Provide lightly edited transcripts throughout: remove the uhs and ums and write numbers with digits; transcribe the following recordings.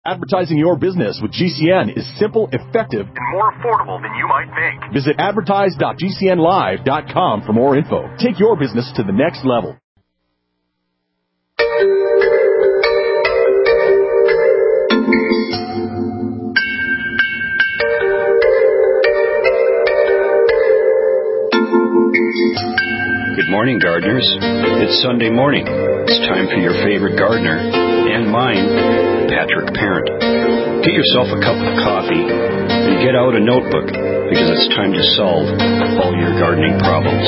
Advertising your business with GCN is simple, effective, and more affordable than you might think. Visit advertise.gcnlive.com for more info. Take your business to the next level. Good morning, gardeners. It's Sunday morning. It's time for your favorite gardener, and mine, Patrick Parent. Get yourself a cup of coffee and get out a notebook, because it's time to solve all your gardening problems.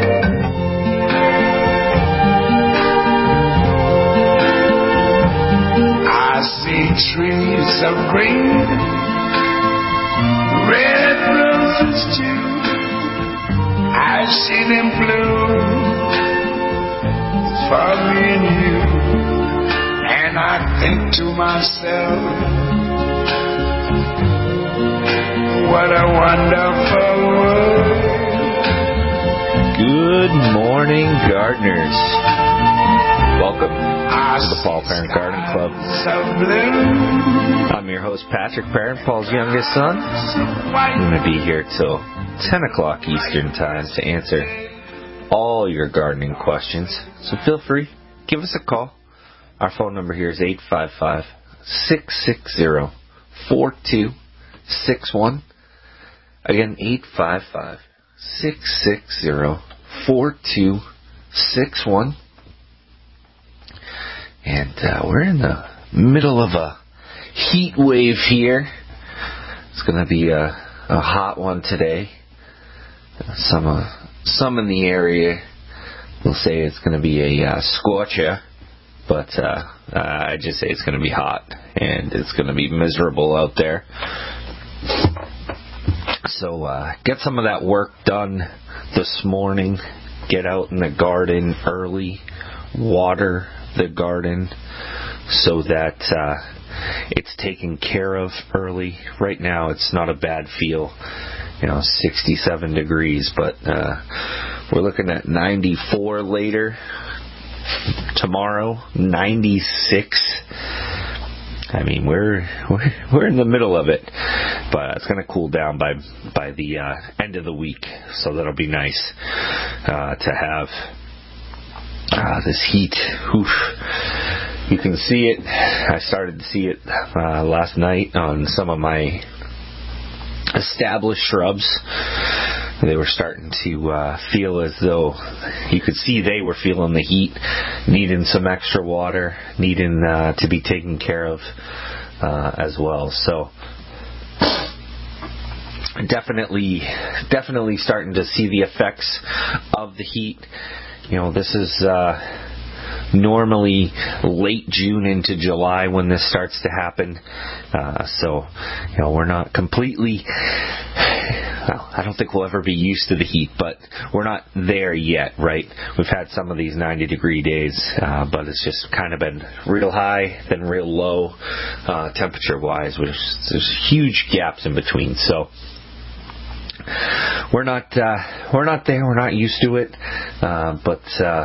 I see trees of green, red roses too. I see them bloom for me and you, and I think to myself, what a wonderful world. Good morning, gardeners. Welcome to the Paul Parent Garden Club. I'm your host, Patrick Parent, Paul's youngest son. I'm going to be here till 10 o'clock Eastern Time to answer all your gardening questions. So feel free, give us a call. Our phone number here is 855-660-4261. Again, 855-660-4261. And we're in the middle of a heat wave here. It's going to be a hot one today. Some in the area will say it's going to be a scorcher, but I just say it's going to be hot and it's going to be miserable out there. So get some of that work done this morning. Get out in the garden early. Water the garden so that it's taken care of early. Right now it's not a bad feel, 67 degrees, but we're looking at 94 later. Tomorrow 96. I mean, we're in the middle of it, but it's going to cool down by the end of the week, so that'll be nice to have this heat. Oof. You can see it. I started to see it last night on some of my established shrubs. They were starting to feel as though you could see they were feeling the heat, needing some extra water, needing to be taken care of as well. So definitely starting to see the effects of the heat. This is normally late June into July when this starts to happen. So we're not completely... Well, I don't think we'll ever be used to the heat, but we're not there yet, right? We've had some of these 90-degree days, but it's just kind of been real high, then real low temperature-wise. There's huge gaps in between, so... We're not there. We're not used to it, but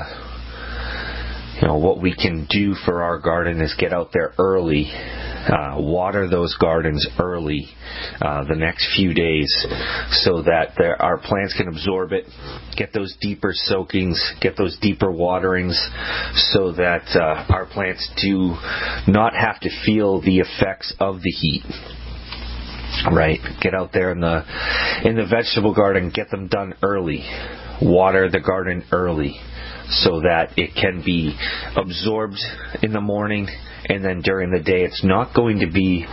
what we can do for our garden is get out there early, water those gardens early, the next few days, so that our plants can absorb it, get those deeper soakings, get those deeper waterings, so that our plants do not have to feel the effects of the heat. Right, get out there in the vegetable garden, get them done early, water the garden early, so that it can be absorbed in the morning, and then during the day it's not going to be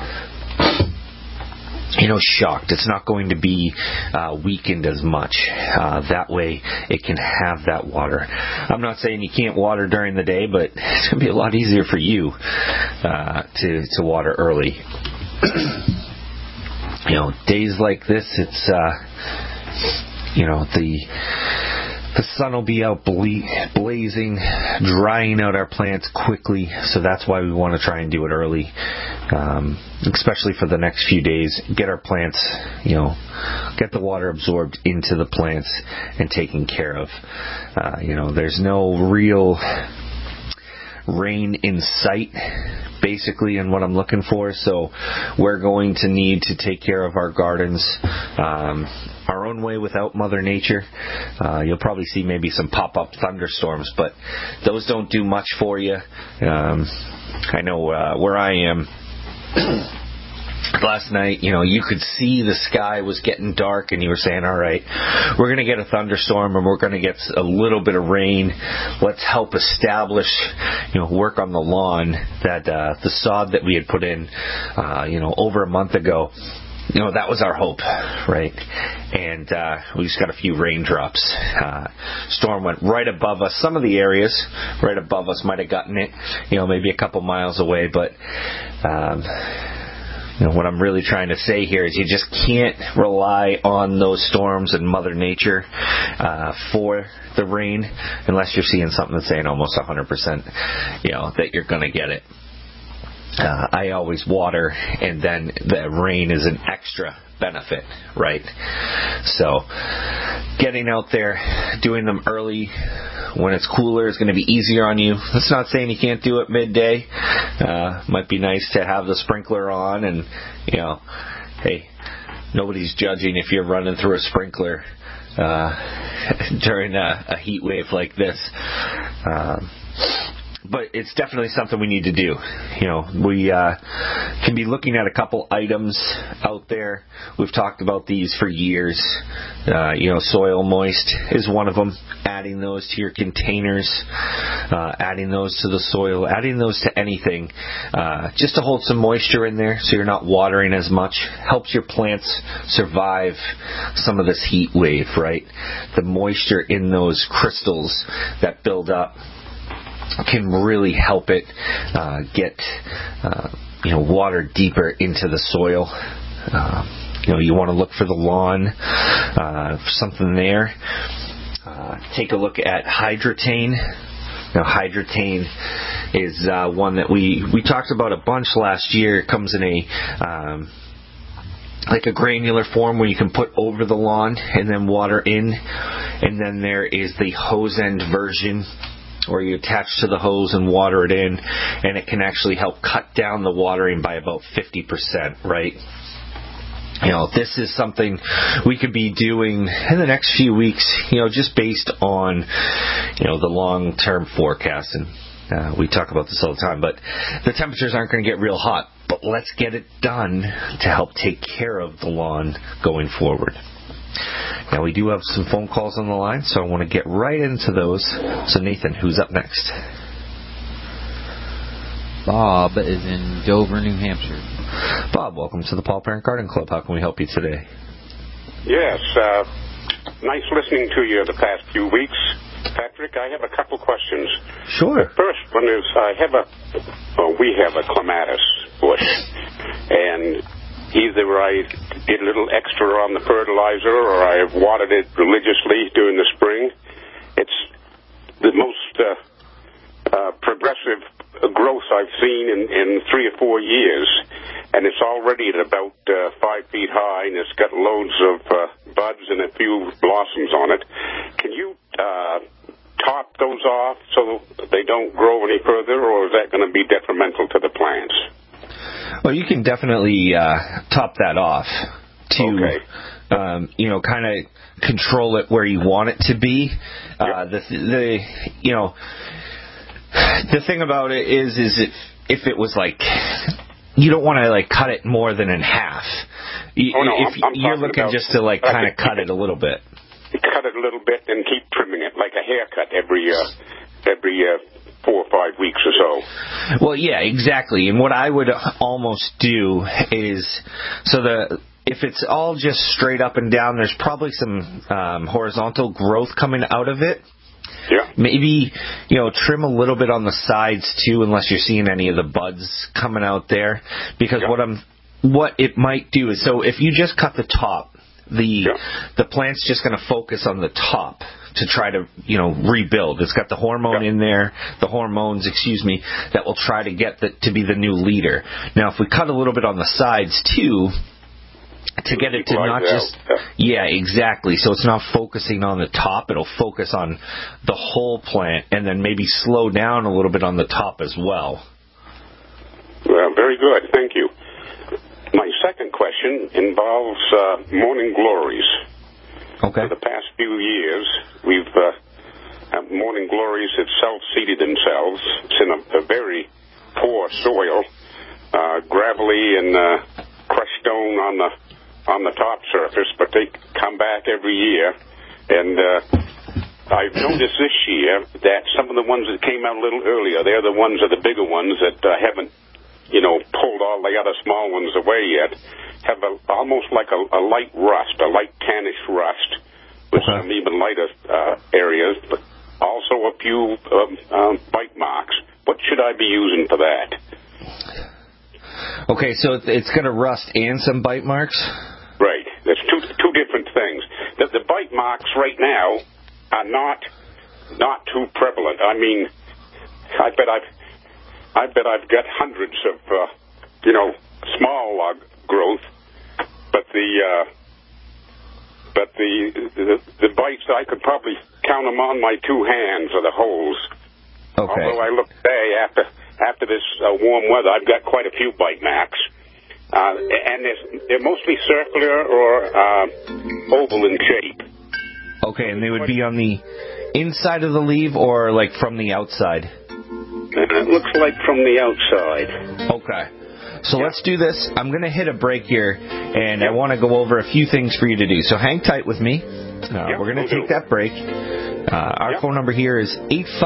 shocked. It's not going to be weakened as much. That way it can have that water. I'm not saying you can't water during the day, but it's going to be a lot easier for you to water early. Days like this, it's the sun will be out blazing, drying out our plants quickly. So that's why we want to try and do it early, especially for the next few days. Get our plants, get the water absorbed into the plants and taken care of. There's no real rain in sight basically in what I'm looking for. So we're going to need to take care of our gardens our own way without Mother Nature. You'll probably see maybe some pop-up thunderstorms, but those don't do much for you. I know where I am. Last night, you could see the sky was getting dark, and you were saying, all right, we're going to get a thunderstorm and we're going to get a little bit of rain. Let's help establish, work on the lawn that the sod that we had put in, over a month ago. That was our hope, right? And we just got a few raindrops. Storm went right above us. Some of the areas right above us might have gotten it, maybe a couple miles away, but what I'm really trying to say here is you just can't rely on those storms and Mother Nature for the rain unless you're seeing something that's saying almost 100%, that you're going to get it. I always water, and then the rain is an extra benefit, right? So getting out there, doing them early when it's cooler is going to be easier on you. That's not saying you can't do it midday. Might be nice to have the sprinkler on, and hey, nobody's judging if you're running through a sprinkler during a heat wave like this. But it's definitely something we need to do. We can be looking at a couple items out there. We've talked about these for years. Soil moist is one of them. Adding those to your containers, adding those to the soil, adding those to anything, just to hold some moisture in there so you're not watering as much. Helps your plants survive some of this heat wave, right? The moisture in those crystals that build up can really help it get water deeper into the soil. You want to look for the lawn, something there. Take a look at Hydratane. Now, Hydratane is one that we talked about a bunch last year. It comes in like a granular form where you can put over the lawn and then water in. And then there is the hose end version, or you attach to the hose and water it in, and it can actually help cut down the watering by about 50%, right? This is something we could be doing in the next few weeks, just based on, the long-term forecast. And we talk about this all the time, but the temperatures aren't going to get real hot. But let's get it done to help take care of the lawn going forward. Now, we do have some phone calls on the line, so I want to get right into those. So, Nathan, who's up next? Bob is in Dover, New Hampshire. Bob, welcome to the Paul Parent Garden Club. How can we help you today? Yes, nice listening to you the past few weeks. Patrick, I have a couple questions. Sure. The first one is we have a clematis bush, and either I did a little extra on the fertilizer or I have watered it religiously during the spring. It's the most progressive growth I've seen in 3 or 4 years, and it's already at about 5 feet high, and it's got loads of buds and a few blossoms on it. Can you top those off so they don't grow any further, or is that going to be detrimental to the plants? Well, you can definitely top that off to, kind of control it where you want it to be. Yep. The thing about it is if it was like, you don't want to like cut it more than in half. You're looking just to like kind of cut it a little bit. Cut it a little bit and keep trimming it like a haircut every 4 or 5 weeks or so. Well, yeah, exactly. And what I would almost do is, if it's all just straight up and down, there's probably some horizontal growth coming out of it. Yeah. Maybe, trim a little bit on the sides too, unless you're seeing any of the buds coming out there. Because what it might do is, so if you just cut the top, the plant's just going to focus on the top to try to, rebuild. It's got the hormone in there, the hormones, that will try to get to be the new leader. Now, if we cut a little bit on the sides too, to get it to not just... Yeah, exactly. So it's not focusing on the top. It'll focus on the whole plant and then maybe slow down a little bit on the top as well. Very good. Thank you. My second question involves Morning Glories. Okay. For the past few years, we've Morning Glories have self-seeded themselves. It's in a very poor soil, gravelly and crushed stone on the top surface, but they come back every year. And I've noticed this year that some of the ones that came out a little earlier, they're the ones that are the bigger ones that haven't, pulled all the other small ones away yet, have almost like a light rust, a light tannish rust, with some even lighter areas, but also a few bite marks. What should I be using for that? Okay, so it's going to rust and some bite marks? Right. There's two different things. The bite marks right now are not too prevalent. I mean, I bet I've got hundreds of small growth, but the bites, I could probably count them on my two hands, or the holes. Okay. Although I look today after this warm weather, I've got quite a few bite marks, and they're mostly circular or oval in shape. Okay, and they would be on the inside of the leaf or like from the outside? It looks like from the outside. Okay. So let's do this. I'm going to hit a break here, and I want to go over a few things for you to do. So hang tight with me. We're going to take that break. Our phone number here is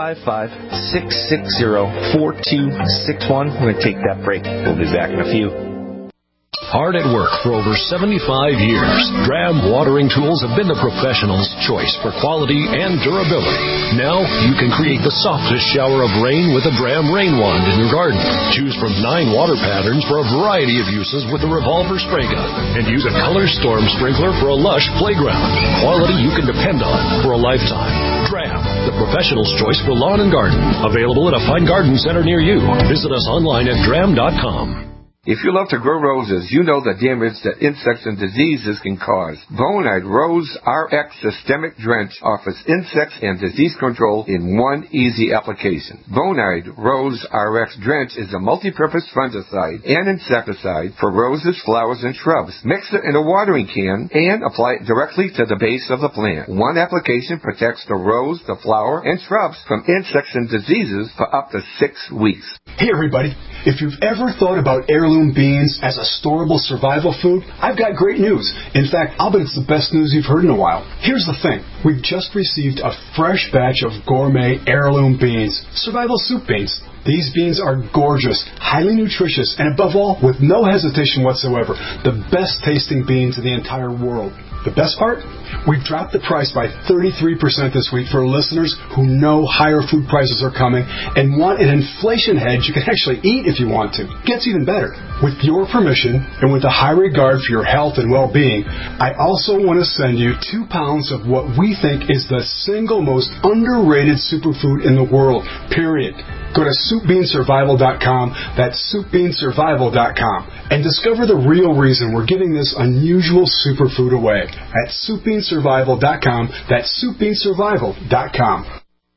855-660-4261. We're going to take that break. We'll be back in a few. Hard at work for over 75 years, Dram watering tools have been the professional's choice for quality and durability. Now you can create the softest shower of rain with a Dram rain wand in your garden. Choose from 9 water patterns for a variety of uses with the revolver spray gun, and use a color storm sprinkler for a lush playground. Quality you can depend on for a lifetime. Dram, the professional's choice for lawn and garden. Available at a fine garden center near you. Visit us online at dram.com. If you love to grow roses, you know the damage that insects and diseases can cause. Bonide Rose RX Systemic Drench offers insects and disease control in one easy application. Bonide Rose RX Drench is a multi-purpose fungicide and insecticide for roses, flowers, and shrubs. Mix it in a watering can and apply it directly to the base of the plant. One application protects the rose, the flower, and shrubs from insects and diseases for up to 6 weeks. Hey everybody, if you've ever thought about heirloom beans as a storable survival food, I've got great news. In fact, I'll bet it's the best news you've heard in a while. Here's the thing. We've just received a fresh batch of gourmet heirloom beans, survival soup beans. These beans are gorgeous, highly nutritious, and above all, with no hesitation whatsoever, the best tasting beans in the entire world. The best part? We've dropped the price by 33% this week for listeners who know higher food prices are coming and want an inflation hedge you can actually eat if you want to. Gets even better. With your permission and with a high regard for your health and well-being, I also want to send you 2 pounds of what we think is the single most underrated superfood in the world, period. Go to SoupBeanSurvival.com, that's SoupBeanSurvival.com, and discover the real reason we're giving this unusual superfood away at SoupBeanSurvival.com, that's SoupBeanSurvival.com.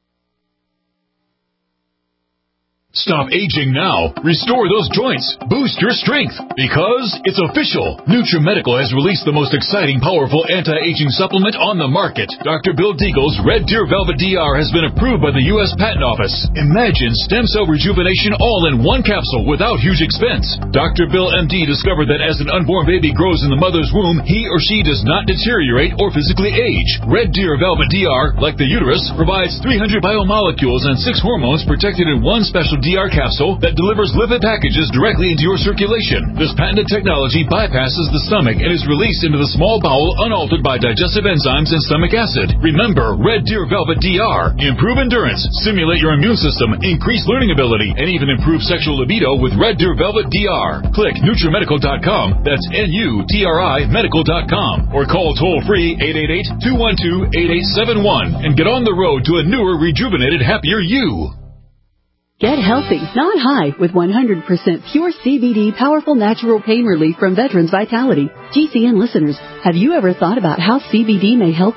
Stop aging now. Restore those joints. Boost your strength. Because it's official. NutriMedical has released the most exciting, powerful anti-aging supplement on the market. Dr. Bill Deagle's Red Deer Velvet DR has been approved by the U.S. Patent Office. Imagine stem cell rejuvenation all in one capsule without huge expense. Dr. Bill MD discovered that as an unborn baby grows in the mother's womb, he or she does not deteriorate or physically age. Red Deer Velvet DR, like the uterus, provides 300 biomolecules and 6 hormones protected in one special DR capsule that delivers lipid packages directly into your circulation. This patented technology bypasses the stomach and is released into the small bowel unaltered by digestive enzymes and stomach acid. Remember, Red Deer Velvet DR. Improve endurance, stimulate your immune system, increase learning ability, and even improve sexual libido with Red Deer Velvet DR. Click NutriMedical.com, that's NUTRI Medical.com, or call toll-free 888-212-8871 and get on the road to a newer, rejuvenated, happier you. Get healthy, not high, with 100% pure CBD powerful natural pain relief from Veterans Vitality. GCN listeners, have you ever thought about how CBD may help you?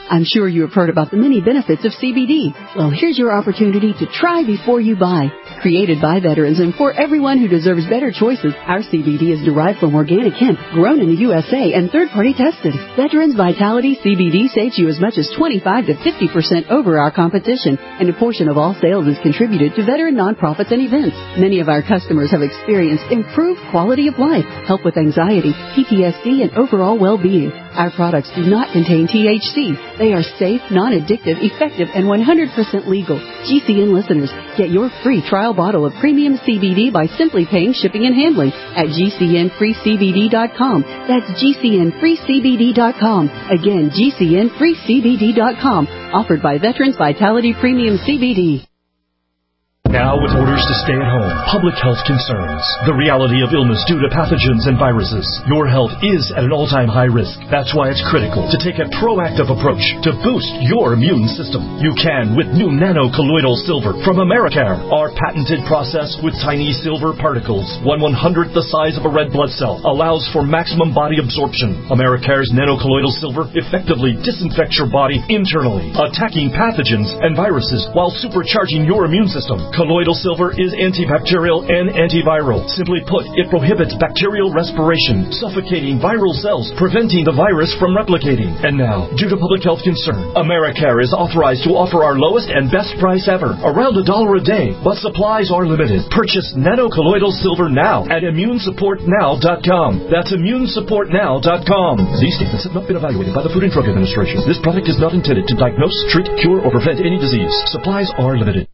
I'm sure you have heard about the many benefits of CBD. Well, here's your opportunity to try before you buy. Created by veterans and for everyone who deserves better choices, our CBD is derived from organic hemp, grown in the USA and third-party tested. Veterans Vitality CBD saves you as much as 25 to 50% over our competition, and a portion of all sales is contributed to veteran nonprofits and events. Many of our customers have experienced improved quality of life, help with anxiety, PTSD, and overall well-being. Our products do not contain THC. They are safe, non-addictive, effective, and 100% legal. GCN listeners, get your free trial bottle of premium CBD by simply paying shipping and handling at GCNFreeCBD.com. That's GCNFreeCBD.com. Again, GCNFreeCBD.com. Offered by Veterans Vitality Premium CBD. Now with orders to stay at home, public health concerns, the reality of illness due to pathogens and viruses, your health is at an all-time high risk. That's why it's critical to take a proactive approach to boost your immune system. You can with new nano-colloidal silver from Americare. Our patented process with tiny silver particles, 1/100th the size of a red blood cell, allows for maximum body absorption. Americare's nano-colloidal silver effectively disinfects your body internally, attacking pathogens and viruses while supercharging your immune system. Colloidal silver is antibacterial and antiviral. Simply put, it prohibits bacterial respiration, suffocating viral cells, preventing the virus from replicating. And now, due to public health concern, Americare is authorized to offer our lowest and best price ever, around $1 a day, but supplies are limited. Purchase nano-colloidal silver now at ImmuneSupportNow.com. That's ImmuneSupportNow.com. These statements have not been evaluated by the Food and Drug Administration. This product is not intended to diagnose, treat, cure, or prevent any disease. Supplies are limited.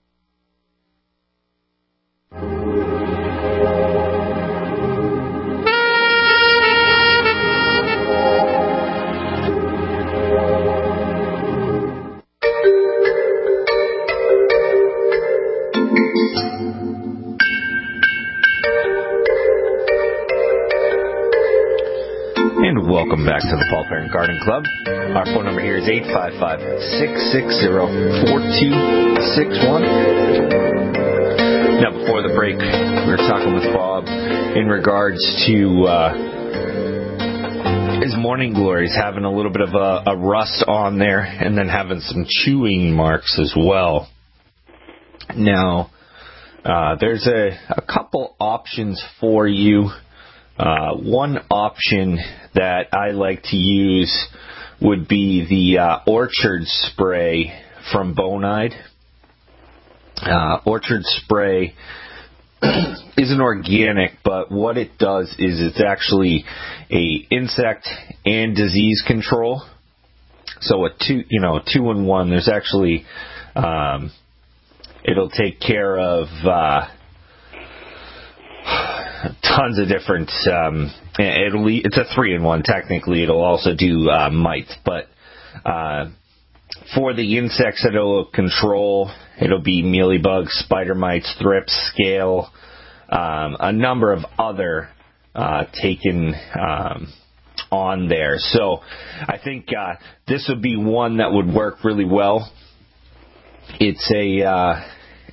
Welcome back to the Paul Parent Garden Club. Our phone number here is 855-660-4261. Now, before the break, we were talking with Bob in regards to his morning glories, having a little bit of a rust on there and then having some chewing marks as well. Now, there's a couple options for you. One option that I like to use would be the Orchard Spray from Bonide. Orchard Spray isn't organic, but what it does is it's actually a insect and disease control. So a 2-in-1. There's actually it'll take care of tons of different. It's a 3-in-1 technically. It'll also do mites, but for the insects that it'll control, it'll be mealybugs, spider mites, thrips, scale, a number of other taken on there. So I think this would be one that would work really well. It's a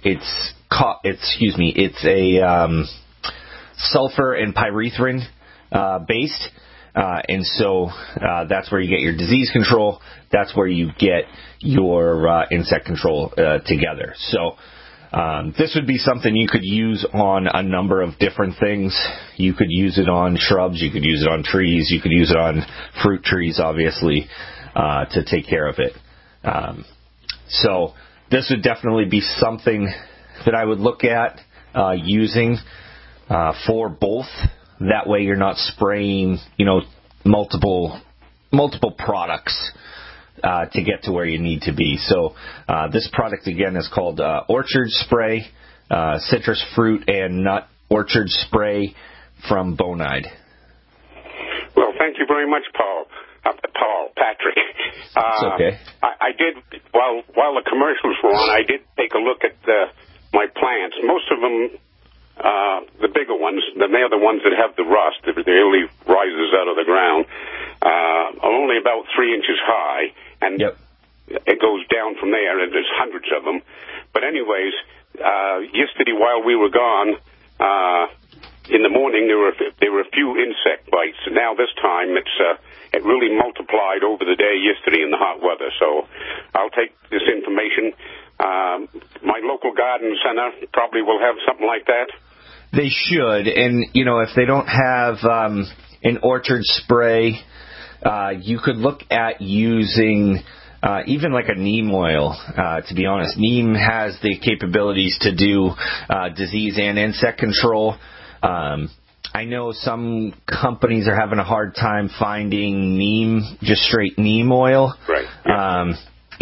sulfur and pyrethrin based, and so that's where you get your disease control. That's where you get your insect control together. So this would be something you could use on a number of different things. You could use it on shrubs. You could use it on trees. You could use it on fruit trees, obviously, to take care of it. So this would definitely be something that I would look at using for both. That way you're not spraying, multiple products to get to where you need to be. So this product, again, is called Orchard Spray, Citrus Fruit and Nut Orchard Spray from Bonide. Well, thank you very much, Patrick. It's okay. I did, while the commercials were on, I did take a look at my plants. Most of them, the bigger ones, they're the ones that have the rust, the early rises out of the ground, are only about 3 inches high, and it goes down from there, and there's hundreds of them. But anyways, yesterday while we were gone, in the morning there were a few insect bites, and now this time it really multiplied over the day yesterday in the hot weather. So I'll take this information. My local garden center probably will have something like that. They should, and if they don't have an orchard spray, you could look at using even like a neem oil. To be honest, neem has the capabilities to do disease and insect control. I know some companies are having a hard time finding neem, just straight neem oil. Right. Yeah.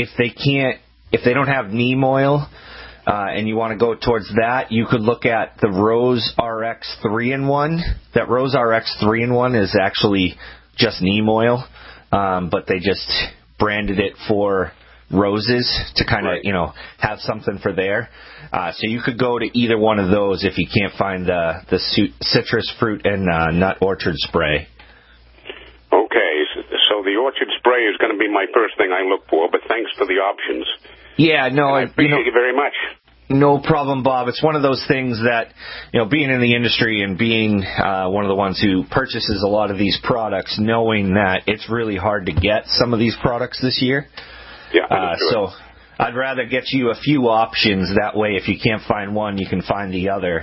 If they don't have neem oil, and you want to go towards that, you could look at the Rose RX 3-in-1. That Rose RX 3-in-1 is actually just neem oil, but they just branded it for roses to kind of, have something for there. So you could go to either one of those if you can't find the citrus fruit and nut orchard spray. Okay, so the orchard spray is going to be my first thing I look for, but thanks for the options. Yeah, no, I appreciate you very much. No problem, Bob. It's one of those things that, being in the industry and being one of the ones who purchases a lot of these products, knowing that it's really hard to get some of these products this year. Yeah, so I'd rather get you a few options. That way, if you can't find one, you can find the other.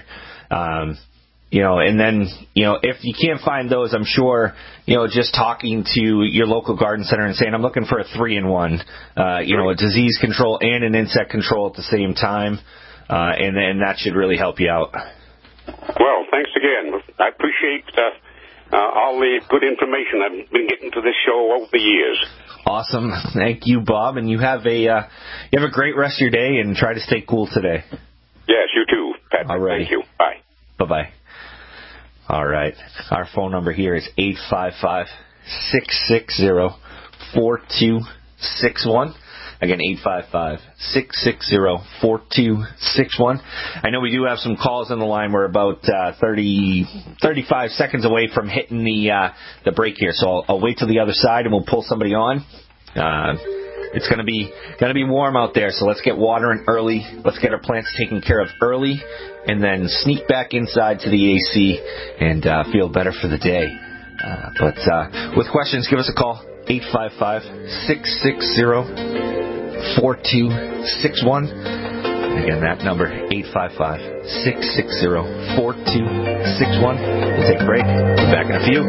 And then, if you can't find those, I'm sure, just talking to your local garden center and saying, I'm looking for a 3-in-1, a disease control and an insect control at the same time. And then that should really help you out. Well, thanks again. I appreciate all the good information I've been getting to this show over the years. Awesome. Thank you, Bob. And you have a great rest of your day and try to stay cool today. Yes, you too, Patrick. All right. Thank you. Bye. Bye-bye. All right. Our phone number here is 855-660-4261. Again, 855-660-4261. I know we do have some calls on the line. We're about 35 seconds away from hitting the break here. So I'll wait till the other side and we'll pull somebody on. It's gonna be warm out there, so let's get watering early. Let's get our plants taken care of early, and then sneak back inside to the AC and feel better for the day. But with questions, give us a call, 855-660-4261. Again, that number, 855-660-4261. We'll take a break. We'll be back in a few.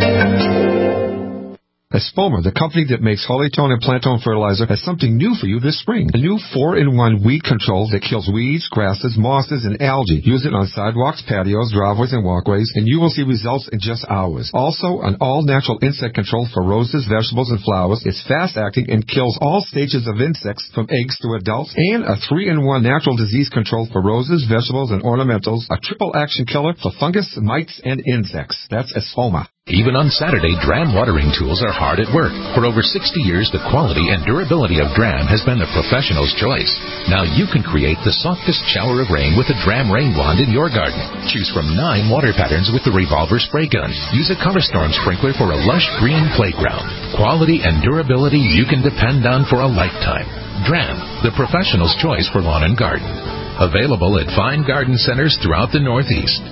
Espoma, the company that makes Hollytone and Plantone fertilizer, has something new for you this spring. A new 4-in-1 weed control that kills weeds, grasses, mosses, and algae. Use it on sidewalks, patios, driveways, and walkways, and you will see results in just hours. Also, an all-natural insect control for roses, vegetables, and flowers. It's fast-acting and kills all stages of insects from eggs to adults. And a 3-in-1 natural disease control for roses, vegetables, and ornamentals. A triple-action killer for fungus, mites, and insects. That's Espoma. Even on Saturday, Dram watering tools are hard at work. For over 60 years, the quality and durability of Dram has been the professional's choice. Now you can create the softest shower of rain with a Dram rain wand in your garden. Choose from 9 water patterns with the revolver spray gun. Use a Color Storm sprinkler for a lush green playground. Quality and durability you can depend on for a lifetime. Dram, the professional's choice for lawn and garden. Available at fine garden centers throughout the Northeast.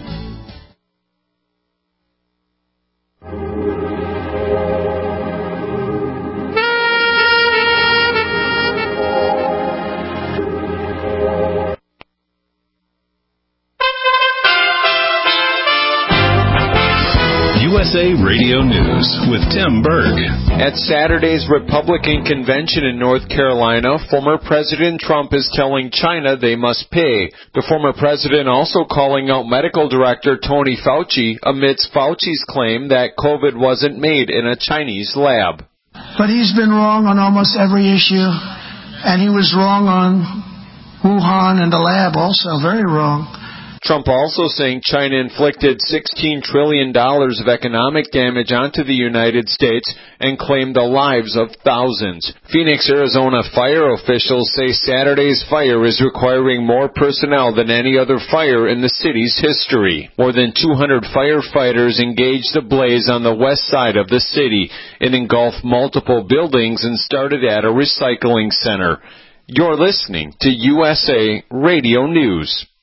USA Radio News with Tim Berg. At Saturday's Republican convention in North Carolina, former President Trump is telling China they must pay. The former president also calling out medical director Tony Fauci amidst Fauci's claim that COVID wasn't made in a Chinese lab. But he's been wrong on almost every issue, and he was wrong on Wuhan and the lab also, very wrong. Trump also saying China inflicted $16 trillion of economic damage onto the United States and claimed the lives of thousands. Phoenix, Arizona fire officials say Saturday's fire is requiring more personnel than any other fire in the city's history. More than 200 firefighters engaged the blaze on the west side of the city. It engulfed multiple buildings and started at a recycling center. You're listening to USA Radio News.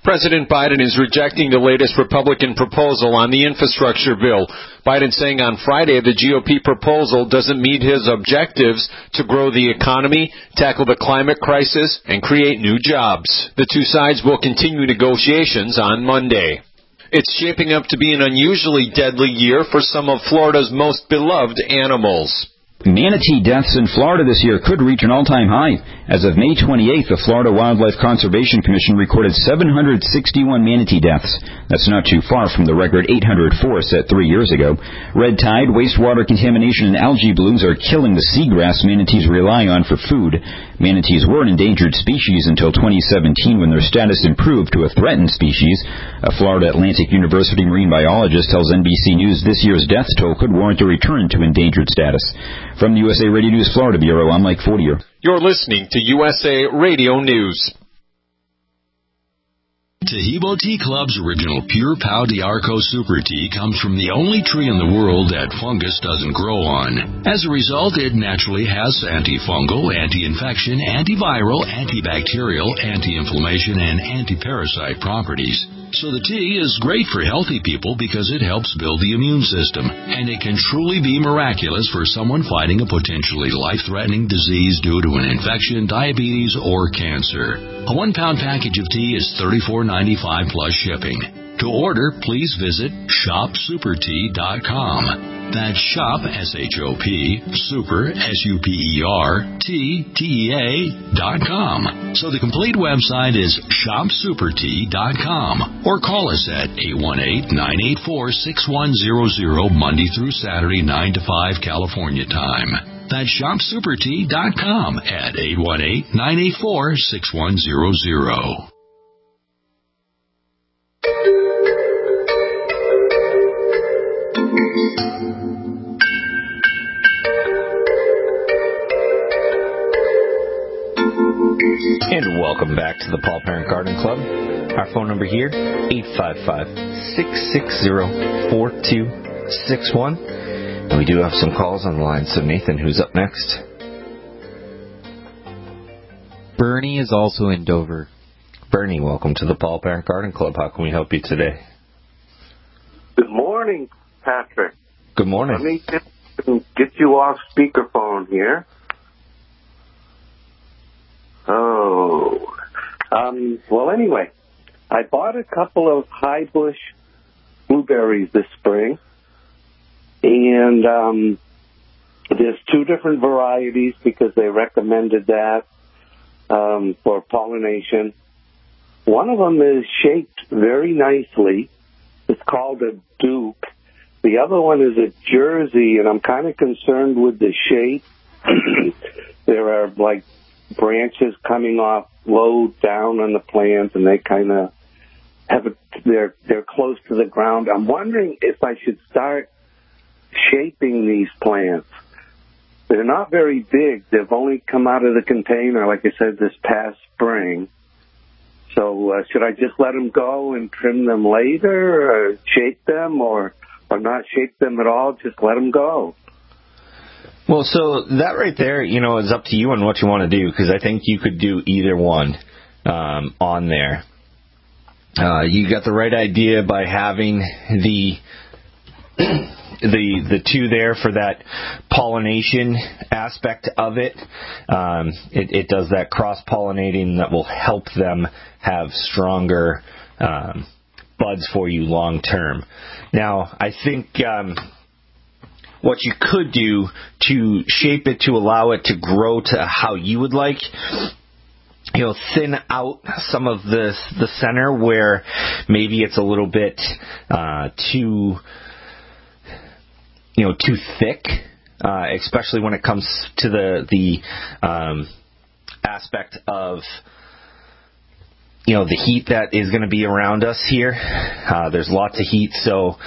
President Biden is rejecting the latest Republican proposal on the infrastructure bill. Biden saying on Friday the GOP proposal doesn't meet his objectives to grow the economy, tackle the climate crisis, and create new jobs. The two sides will continue negotiations on Monday. It's shaping up to be an unusually deadly year for some of Florida's most beloved animals. Manatee deaths in Florida this year could reach an all-time high. As of May 28th, the Florida Wildlife Conservation Commission recorded 761 manatee deaths. That's not too far from the record 804 set 3 years ago. Red tide, wastewater contamination, and algae blooms are killing the seagrass manatees rely on for food. Manatees were an endangered species until 2017 when their status improved to a threatened species. A Florida Atlantic University marine biologist tells NBC News this year's death toll could warrant a return to endangered status. From the USA Radio News Florida Bureau, I'm Mike Fortier. You're listening to USA Radio News. Tahibo Tea Club's original Pure Pau d'Arco Super Tea comes from the only tree in the world that fungus doesn't grow on. As a result, it naturally has antifungal, anti-infection, antiviral, antibacterial, anti-inflammation, and anti-parasite properties. So the tea is great for healthy people because it helps build the immune system, and it can truly be miraculous for someone fighting a potentially life-threatening disease due to an infection, diabetes, or cancer. A 1-pound package of tea is $34.95 plus shipping. To order, please visit shopsupertea.com. That's shop, S-H-O-P, super, S-U-P-E-R, T-T-E-A.com. So the complete website is shopsupertea.com. Or call us at 818-984-6100 Monday through Saturday, 9 to 5 California time. That's shopsupertea.com at 818-984-6100. And welcome back to the Paul Parent Garden Club. Our phone number here, 855-660-4261. And we do have some calls on the line. So Nathan, who's up next? Bernie is also in Dover. Bernie, welcome to the Paul Parent Garden Club. How can we help you today? Good morning, Patrick. Good morning. Let me get you off speakerphone here. Well, anyway, I bought a couple of high bush blueberries this spring, and there's two different varieties because they recommended that for pollination. One of them is shaped very nicely. It's called a Duke. The other one is a Jersey, and I'm kind of concerned with the shape. There are like branches coming off low down on the plants, and they kind of they're close to the ground. I'm wondering if I should start shaping these plants. They're not very big. They've only come out of the container, like I said, this past spring. So should I just let them go and trim them later, or shape them, or not shape them at all, just let them go? Well, so that right there, is up to you on what you want to do, because I think you could do either one on there. You got the right idea by having the two there for that pollination aspect of it. It does that cross-pollinating that will help them have stronger buds for you long term. Now, I think what you could do to shape it to allow it to grow to how you would like, thin out some of the center where maybe it's a little bit too thick, especially when it comes to the aspect of the heat that is going to be around us here. There's lots of heat, so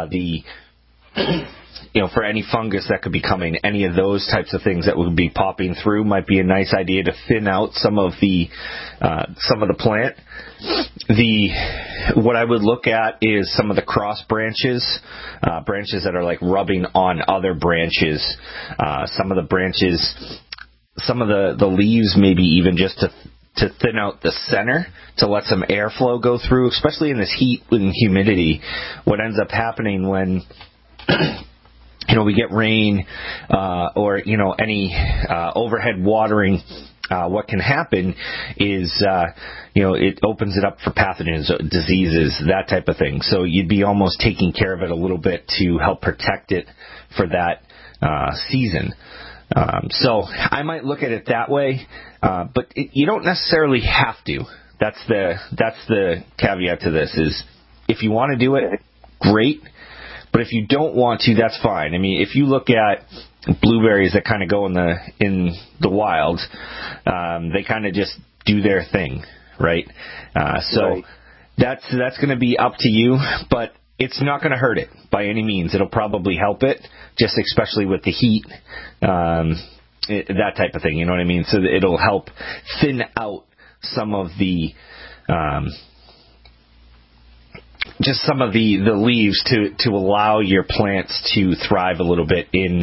for any fungus that could be coming, any of those types of things that would be popping through might be a nice idea to thin out some of the plant. What I would look at is some of the cross branches that are like rubbing on other branches. Some of the branches, some of the leaves, maybe even just to to thin out the center to let some airflow go through, especially in this heat and humidity. What ends up happening when we get rain or any overhead watering, what can happen is it opens it up for pathogens, diseases, that type of thing. So you'd be almost taking care of it a little bit to help protect it for that season. So I might look at it that way, but you don't necessarily have to. That's the caveat to this is if you want to do it, great. But if you don't want to, that's fine. I mean, if you look at blueberries that kind of go in the wild, they kind of just do their thing, right? So that's going to be up to you, but it's not going to hurt it by any means. It'll probably help it, just especially with the heat, that type of thing. You know what I mean? So it'll help thin out some of the just some of the leaves to allow your plants to thrive a little bit in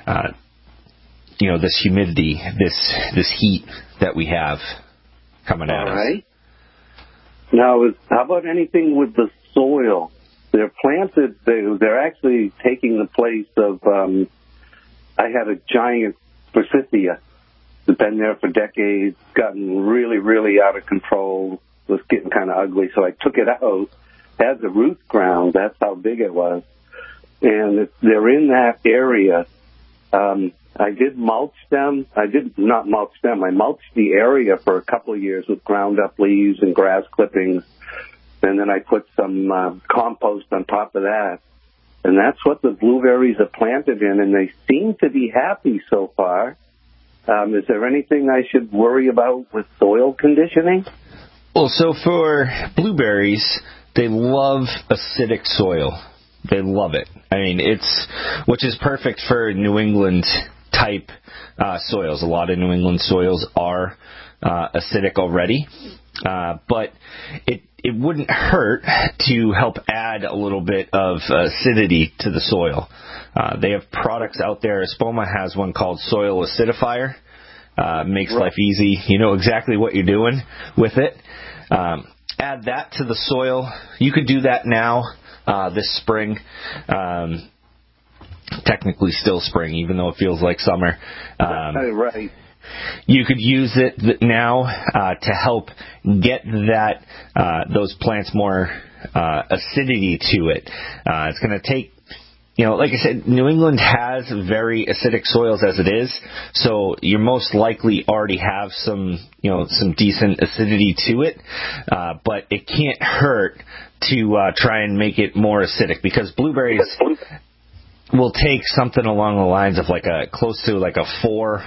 this humidity, this heat that we have coming at us. All right. Now, how about anything with the soil? They're planted. They're actually taking the place of. I had a giant forsythia. It's been there for decades. Gotten really, really out of control. Was getting kind of ugly, so I took it out. Had the root ground. That's how big it was. And they're in that area. I did mulch them. I did not mulch them. I mulched the area for a couple of years with ground up leaves and grass clippings. And then I put some compost on top of that. And that's what the blueberries are planted in, and they seem to be happy so far. Is there anything I should worry about with soil conditioning? Well, so for blueberries, they love acidic soil. They love it. I mean, which is perfect for New England type soils. A lot of New England soils are acidic already. But it wouldn't hurt to help add a little bit of acidity to the soil. They have products out there. Espoma has one called Soil Acidifier. Makes life easy. You know exactly what you're doing with it. Add that to the soil. You could do that now, this spring. Technically still spring, even though it feels like summer. Right. You could use it now to help get those plants more acidity to it. It's going to take, like I said, New England has very acidic soils as it is, so you most likely already have some decent acidity to it, but it can't hurt to try and make it more acidic, because blueberries will take something along the lines of close to a 4.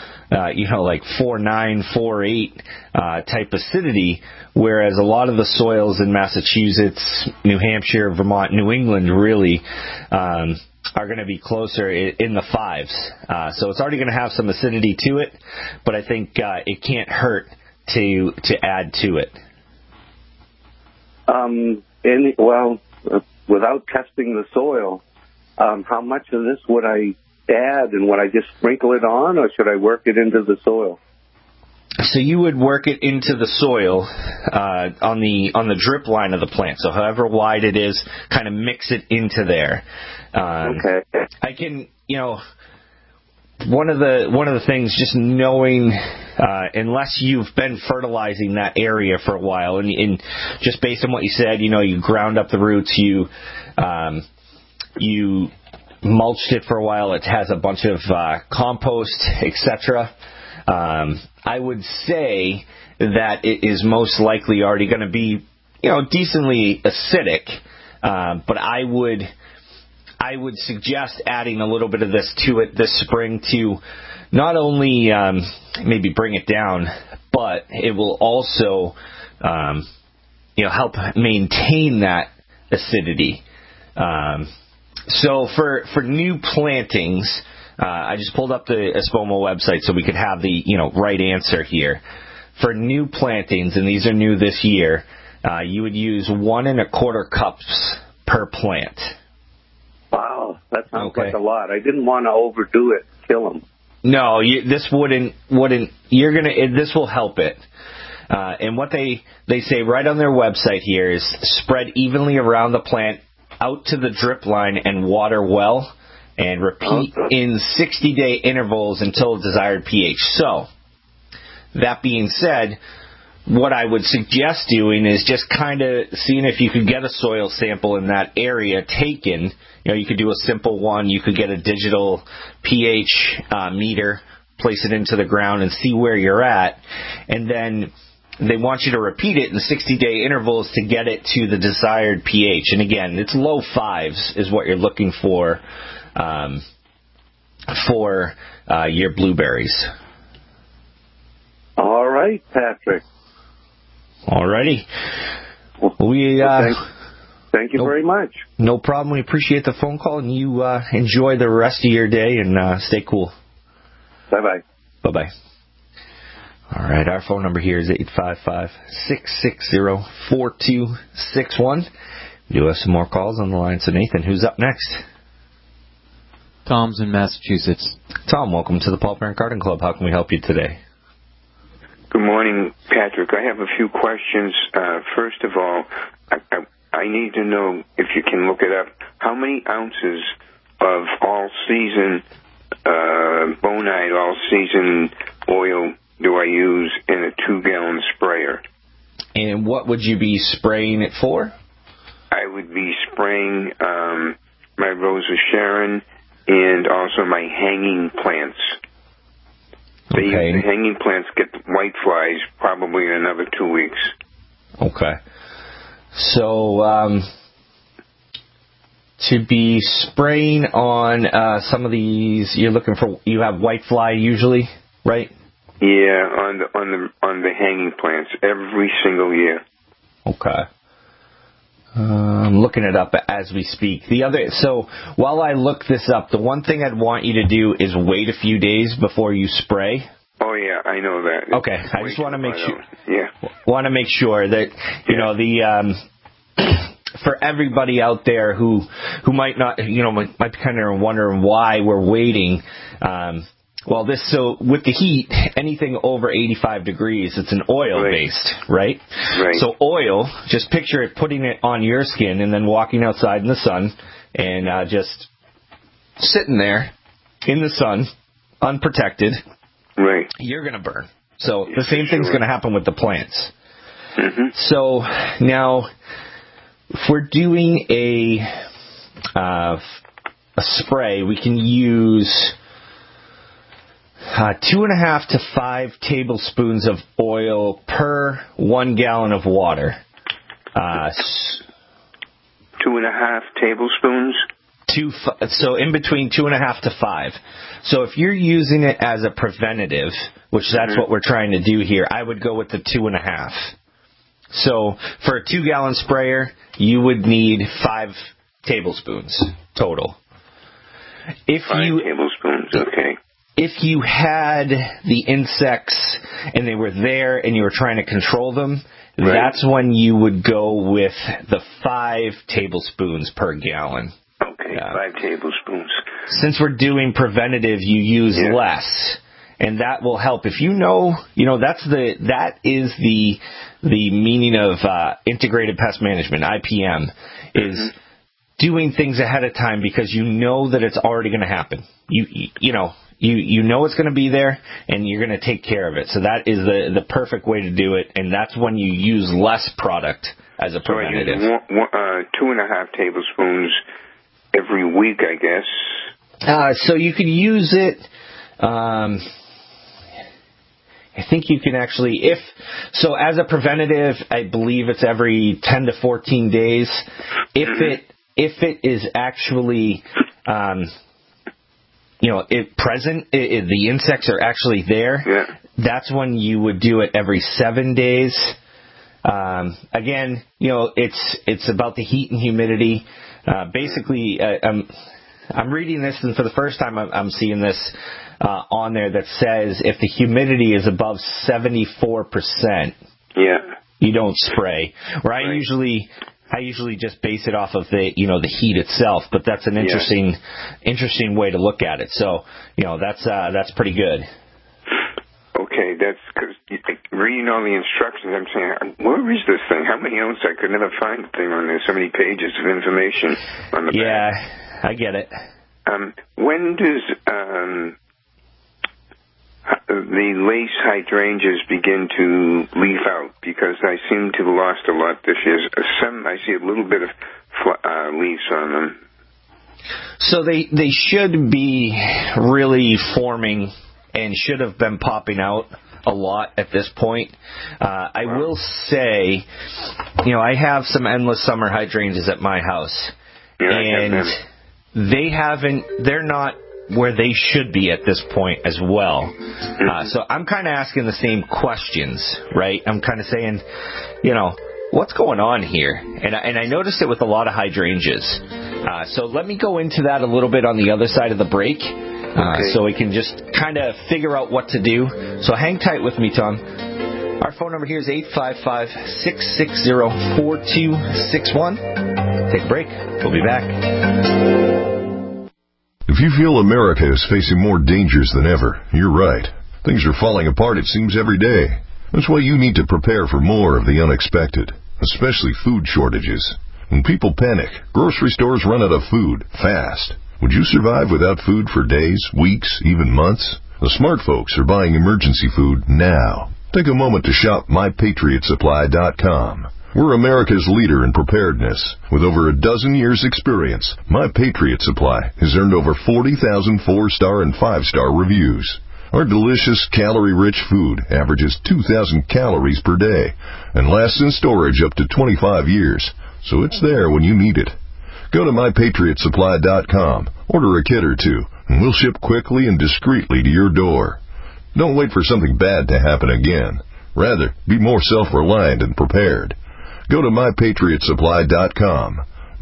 4.9, 4.8 type acidity, whereas a lot of the soils in Massachusetts, New Hampshire, Vermont, New England really are going to be closer in the 5s. So it's already going to have some acidity to it, but I think it can't hurt to add to it. Without testing the soil, how much of this would I add, and would I just sprinkle it on, or should I work it into the soil? So you would work it into the soil on the drip line of the plant. So however wide it is, kind of mix it into there. Okay. I can, one of the things, just knowing, unless you've been fertilizing that area for a while, and just based on what you said, you ground up the roots, you mulched it for a while, it has a bunch of compost, etc. I would say that it is most likely already going to be, decently acidic, but I would suggest adding a little bit of this to it this spring to not only maybe bring it down, but it will also help maintain that acidity. So for new plantings, I just pulled up the Espoma website so we could have the right answer here. For new plantings, and these are new this year, you would use 1 1/4 cups per plant. Wow, that sounds like a lot. I didn't want to overdo it, kill them. No, this wouldn't. This will help it. And what they say right on their website here is spread evenly around the plant out to the drip line and water well, and repeat in 60-day intervals until desired pH. So, that being said, what I would suggest doing is just kind of seeing if you could get a soil sample in that area taken. You could do a simple one. You could get a digital pH meter, place it into the ground, and see where you're at. And then they want you to repeat it in 60-day intervals to get it to the desired pH. And again, it's low 5s is what you're looking for your blueberries. All right, Patrick. All righty. Thank you very much. No problem. We appreciate the phone call, and you enjoy the rest of your day and stay cool. Bye-bye. Bye-bye. All right, our phone number here is 855-660-4261. We do have some more calls on the line. So, Nathan, who's up next? Tom's in Massachusetts. Tom, welcome to the Paul Parent Garden Club. How can we help you today? Good morning, Patrick. I have a few questions. First of all, I need to know, if you can look it up, how many ounces of all-season Bonide all-season oil do I use in a 2-gallon sprayer? And what would you be spraying it for? I would be spraying my Rosa Sharon and also my hanging plants. The hanging plants get white flies probably in another 2 weeks. Okay. So, to be spraying on some of these, you have white fly usually, right? Yeah, on the hanging plants every single year. Okay. I'm looking it up as we speak. So while I look this up, the one thing I'd want you to do is wait a few days before you spray. Oh yeah, I know that. Okay, I just want to make sure. Yeah. Want to make sure that for everybody out there who might not, might be kind of wondering why we're waiting. So with the heat, anything over 85 degrees, it's an oil-based, right? Right. So oil, just picture it putting it on your skin and then walking outside in the sun and just sitting there in the sun, unprotected. Right. You're going to burn. So the same thing's going to happen with the plants. Mm-hmm. So now, if we're doing a spray, we can use 2.5 to 5 tablespoons of oil per 1 gallon of water. 2.5 tablespoons? So in between 2.5 to 5. So if you're using it as a preventative, which that's what we're trying to do here, I would go with the 2.5. So for a 2-gallon sprayer, you would need 5 tablespoons total. 5 tablespoons, okay. If you had the insects and they were there and you were trying to control them, that's when you would go with the 5 tablespoons per gallon. Okay, 5 tablespoons. Since we're doing preventative, you use less, and that will help. If that is the meaning of integrated pest management, IPM, is doing things ahead of time because you know that it's already going to happen. You know it's going to be there, and you're going to take care of it. So that is the perfect way to do it, and that's when you use less product as a preventative. So I use 2.5 tablespoons every week, I guess. So you could use it. I think you can actually, as a preventative, I believe it's every 10 to 14 days. If it is actually, the insects are actually there, that's when you would do it every 7 days. Again, it's about the heat and humidity. Basically, I'm reading this, and for the first time I'm seeing this on there that says if the humidity is above 74%, you don't spray. Or I usually just base it off of the heat itself, but that's an interesting way to look at it. So that's pretty good. Okay, that's because reading all the instructions, I'm saying, where is this thing? How many ounces? I could never find the thing on there. So many pages of information on the back. Yeah, I get it. When does the lace hydrangeas begin to leaf out? Because I seem to have lost a lot this year. Some, I see a little bit of leaves on them. So they should be really forming and should have been popping out a lot at this point. I will say, I have some endless summer hydrangeas at my house, and they're not where they should be at this point as well. So I'm kind of asking the same questions, right? I'm kind of saying, what's going on here? And I noticed it with a lot of hydrangeas. So let me go into that a little bit on the other side of the break. So we can just kind of figure out what to do. So hang tight with me, Tom. Our phone number here is 855-660-4261. Take a break. We'll be back. If you feel America is facing more dangers than ever, you're right. Things are falling apart, it seems, every day. That's why you need to prepare for more of the unexpected, especially food shortages. When people panic, grocery stores run out of food fast. Would you survive without food for days, weeks, even months? The smart folks are buying emergency food now. Take a moment to shop MyPatriotSupply.com. We're America's leader in preparedness. With over a dozen years' experience, My Patriot Supply has earned over 40,000 4-star and 5-star reviews. Our delicious, calorie-rich food averages 2,000 calories per day and lasts in storage up to 25 years, so it's there when you need it. Go to MyPatriotSupply.com, order a kit or two, and we'll ship quickly and discreetly to your door. Don't wait for something bad to happen again. Rather, be more self-reliant and prepared. Go to MyPatriotSupply.com.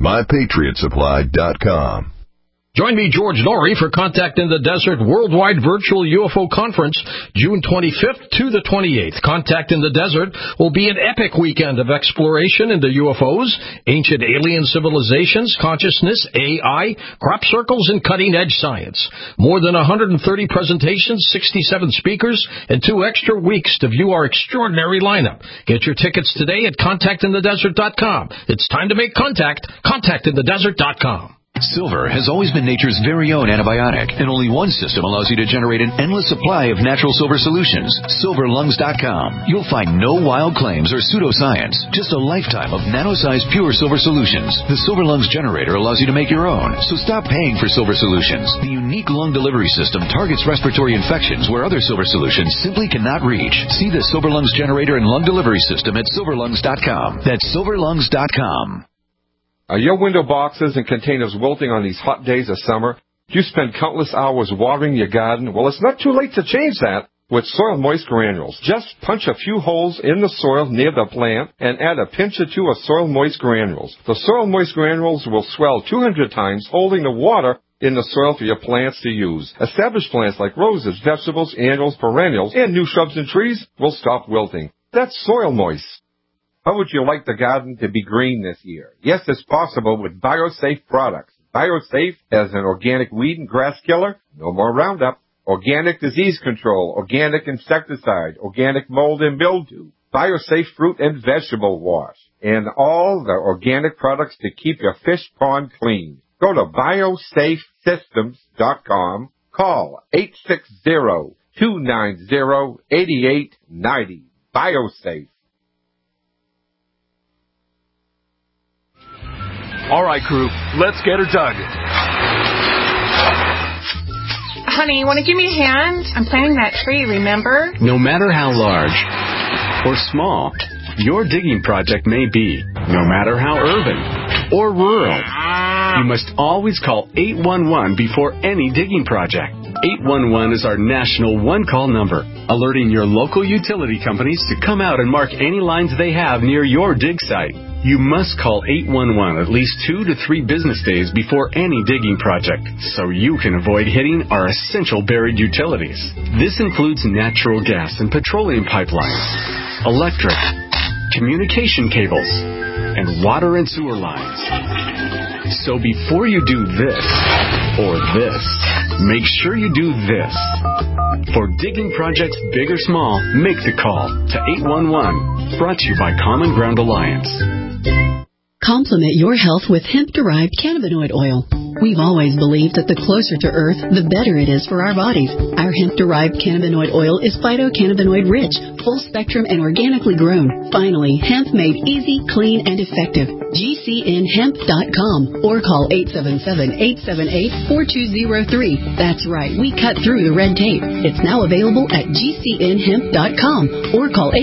MyPatriotSupply.com. Join me, George Norrie, for Contact in the Desert Worldwide Virtual UFO Conference, June 25th to the 28th. Contact in the Desert will be an epic weekend of exploration into UFOs, ancient alien civilizations, consciousness, AI, crop circles, and cutting-edge science. More than 130 presentations, 67 speakers, and 2 extra weeks to view our extraordinary lineup. Get your tickets today at contactinthedesert.com. It's time to make contact. Contactinthedesert.com. Silver has always been nature's very own antibiotic, and only one system allows you to generate an endless supply of natural silver solutions. SilverLungs.com. You'll find no wild claims or pseudoscience, just a lifetime of nano-sized pure silver solutions. The Silver Lungs generator allows you to make your own, so stop paying for silver solutions. The unique lung delivery system targets respiratory infections where other silver solutions simply cannot reach. See the Silver Lungs generator and lung delivery system at SilverLungs.com. That's SilverLungs.com. Are your window boxes and containers wilting on these hot days of summer? Do you spend countless hours watering your garden? Well, it's not too late to change that with Soil Moist Granules. Just punch a few holes in the soil near the plant and add a pinch or two of Soil Moist Granules. The Soil Moist Granules will swell 200 times, holding the water in the soil for your plants to use. Established plants like roses, vegetables, annuals, perennials, and new shrubs and trees will stop wilting. That's Soil Moist. How would you like the garden to be green this year? Yes, it's possible with BioSafe products. BioSafe as an organic weed and grass killer, no more Roundup, organic disease control, organic insecticide, organic mold and mildew, BioSafe fruit and vegetable wash, and all the organic products to keep your fish pond clean. Go to biosafesystems.com. Call 860-290-8890. BioSafe. All right, crew, let's get her dug. Honey, you want to give me a hand? I'm planting that tree, remember? No matter how large or small your digging project may be, no matter how urban or rural, you must always call 811 before any digging project. 811 is our national one-call number, alerting your local utility companies to come out and mark any lines they have near your dig site. You must call 811 at least 2 to 3 business days before any digging project, so you can avoid hitting our essential buried utilities. This includes natural gas and petroleum pipelines, electric, communication cables, and water and sewer lines. So before you do this or this, make sure you do this. For digging projects big or small, make the call to 811. Brought to you by Common Ground Alliance. Complement your health with hemp-derived cannabinoid oil. We've always believed that the closer to Earth, the better it is for our bodies. Our hemp-derived cannabinoid oil is phytocannabinoid-rich, full-spectrum, and organically grown. Finally, hemp made easy, clean, and effective. GCNhemp.com or call 877-878-4203. That's right, we cut through the red tape. It's now available at GCNhemp.com or call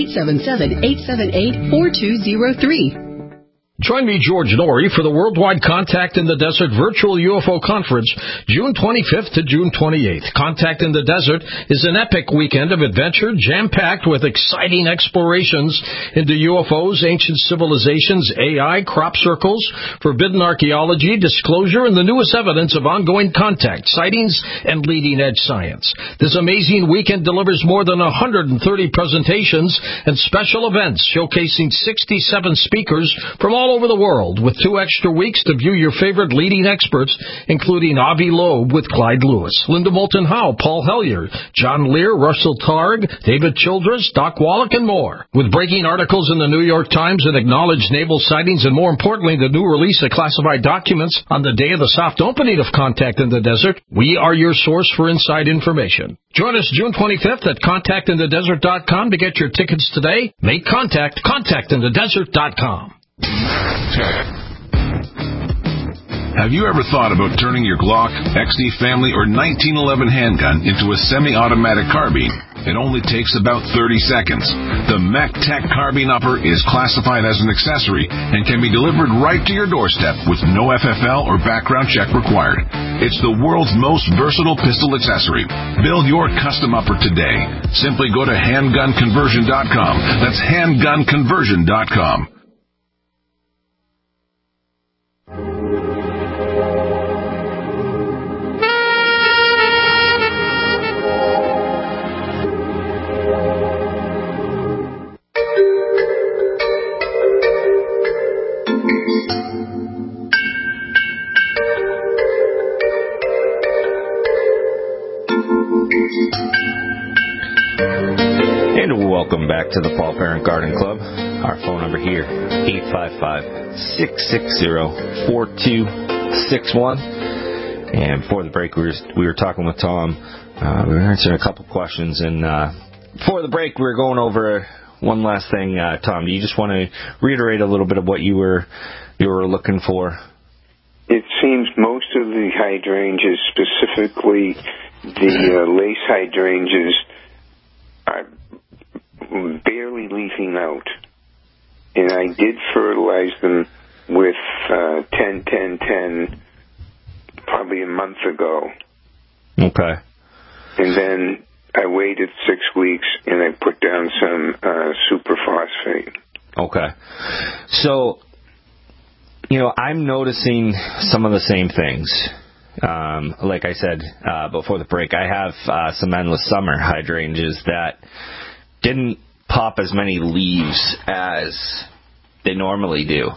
877-878-4203. Join me, George Norrie, for the Worldwide Contact in the Desert Virtual UFO Conference, June 25th to June 28th. Contact in the Desert is an epic weekend of adventure, jam-packed with exciting explorations into UFOs, ancient civilizations, AI, crop circles, forbidden archaeology, disclosure, and the newest evidence of ongoing contact, sightings, and leading-edge science. This amazing weekend delivers more than 130 presentations and special events showcasing 67 speakers from all over the world, with 2 extra weeks to view your favorite leading experts, including Avi Loeb with Clyde Lewis, Linda Moulton Howe, Paul Hellyer, John Lear, Russell Targ, David Childress, Doc Wallach, and more. With breaking articles in the New York Times and acknowledged naval sightings, and more importantly, the new release of classified documents on the day of the soft opening of Contact in the Desert, we are your source for inside information. Join us June 25th at contactinthedesert.com to get your tickets today. Make contact, contactinthedesert.com. Have you ever thought about turning your Glock, XD Family, or 1911 handgun into a semi-automatic carbine? It only takes about 30 seconds. The MacTech Carbine Upper is classified as an accessory and can be delivered right to your doorstep with no FFL or background check required. It's the world's most versatile pistol accessory. Build your custom upper today. Simply go to handgunconversion.com. That's handgunconversion.com. And welcome back to the Paul Parent Garden Club. Our phone number here, 855-660-4261. And before the break, we were talking with Tom. We were answering a couple questions. And before the break, we were going over one last thing. Tom, do you just want to reiterate a little bit of what you were looking for? It seems most of the hydrangeas, specifically the lace hydrangeas, are barely leafing out. And I did fertilize them with 10-10-10 probably a month ago. Okay. And then I waited 6 weeks and I put down some superphosphate. Okay. So, I'm noticing some of the same things. Like I said before the break, I have some endless summer hydrangeas that didn't pop as many leaves as they normally do.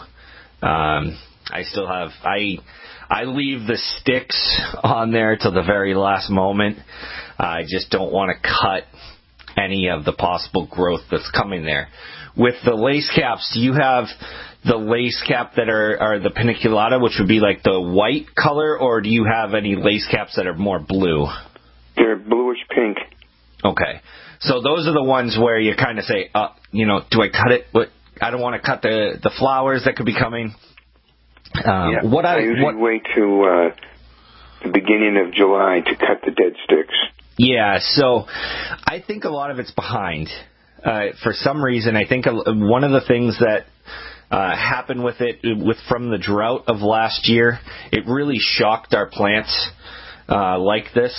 I still have... I leave the sticks on there till the very last moment. I just don't want to cut any of the possible growth that's coming there. With the lace caps, do you have the lace cap that are the paniculata, which would be like the white color, or do you have any lace caps that are more blue? They're bluish pink. Okay. So those are the ones where you kind of say, do I cut it? I don't want to cut the flowers that could be coming. I usually wait to the beginning of July to cut the dead sticks. Yeah, so I think a lot of it's behind. For some reason, I think one of the things that happened with it, from the drought of last year, it really shocked our plants like this.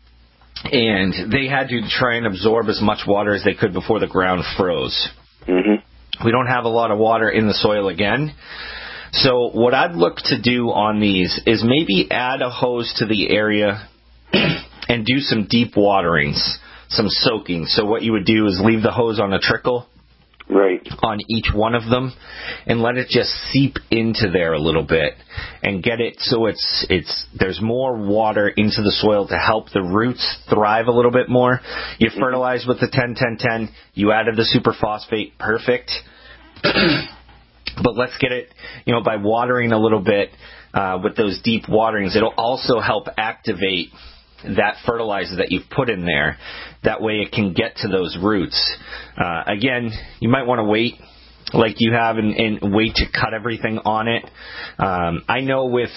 And they had to try and absorb as much water as they could before the ground froze. Mm-hmm. We don't have a lot of water in the soil again. So what I'd look to do on these is maybe add a hose to the area and do some deep waterings, some soaking. So what you would do is leave the hose on a trickle, right on each one of them, and let it just seep into there a little bit and get it so there's more water into the soil to help the roots thrive a little bit more. You fertilize with the 10-10-10, you added the superphosphate, perfect. But let's get it, by watering a little bit with those deep waterings, it'll also help activate that fertilizer that you've put in there. That way it can get to those roots. Again, you might want to wait like you have and wait to cut everything on it. I know with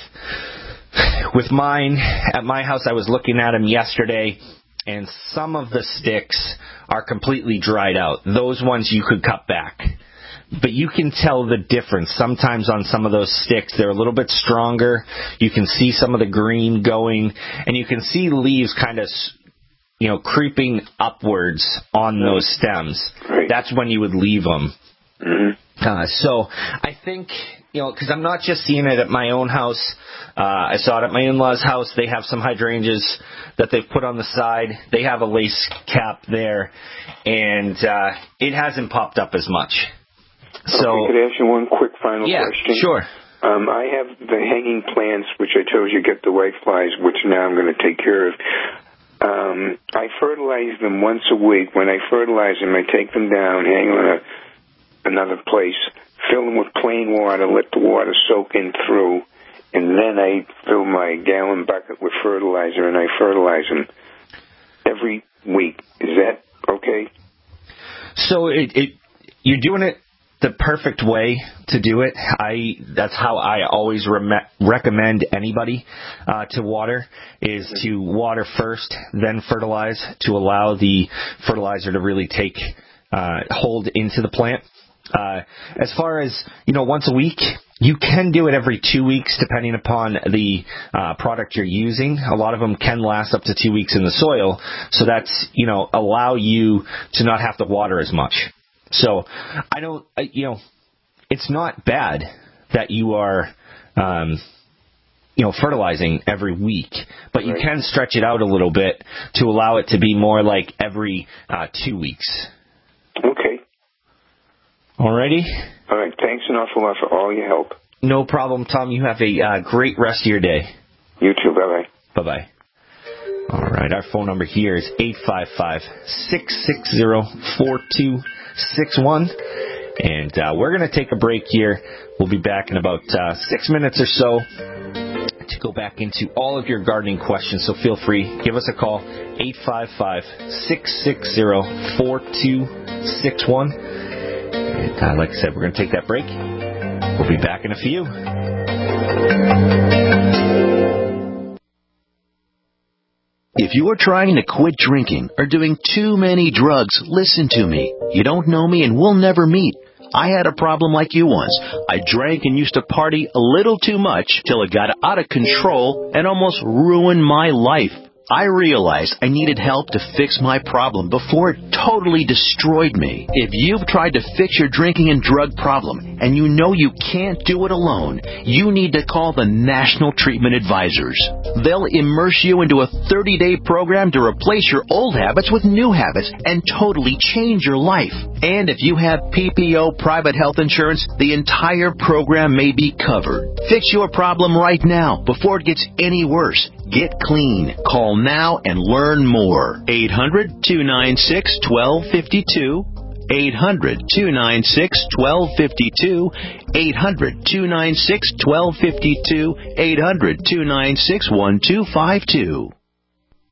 mine, at my house, I was looking at them yesterday, and some of the sticks are completely dried out. Those ones you could cut back. But you can tell the difference. Sometimes on some of those sticks, they're a little bit stronger. You can see some of the green going, and you can see leaves kind of, creeping upwards on those stems. Right. That's when you would leave them. Mm-hmm. So I think, because I'm not just seeing it at my own house. I saw it at my in-laws' house. They have some hydrangeas that they've put on the side. They have a lace cap there, and it hasn't popped up as much. So, okay, could I ask you one quick final question? Yeah, sure. I have the hanging plants, which I told you get the white flies, which now I'm going to take care of. I fertilize them once a week. When I fertilize them, I take them down, hang on another place, fill them with plain water, let the water soak in through, and then I fill my gallon bucket with fertilizer, and I fertilize them every week. Is that okay? So you're doing it the perfect way to do it. That's how I always recommend anybody to water, is to water first, then fertilize, to allow the fertilizer to really take hold into the plant. As far as, once a week, you can do it every 2 weeks depending upon the product you're using. A lot of them can last up to 2 weeks in the soil, so that's, allow you to not have to water as much. So I don't, it's not bad that you are, fertilizing every week, but you can stretch it out a little bit to allow it to be more like every 2 weeks. Okay. Alrighty? All right. Thanks an awful lot for all your help. No problem, Tom. You have a great rest of your day. You too. Bye-bye. Bye-bye. All right. Our phone number here is 855-660-4261. And we're going to take a break here. We'll be back in about 6 minutes or so to go back into all of your gardening questions. So feel free. Give us a call, 855-660-4261. And like I said, we're going to take that break. We'll be back in a few. If you're trying to quit drinking or doing too many drugs, listen to me. You don't know me and we'll never meet. I had a problem like you once. I drank and used to party a little too much till it got out of control and almost ruined my life. I realized I needed help to fix my problem before it totally destroyed me. If you've tried to fix your drinking and drug problem and you know you can't do it alone, you need to call the National Treatment Advisors. They'll immerse you into a 30-day program to replace your old habits with new habits and totally change your life. And if you have PPO private health insurance, the entire program may be covered. Fix your problem right now before it gets any worse. Get clean. Call now and learn more. 800-296-1252. 800-296-1252. 800-296-1252. 800-296-1252.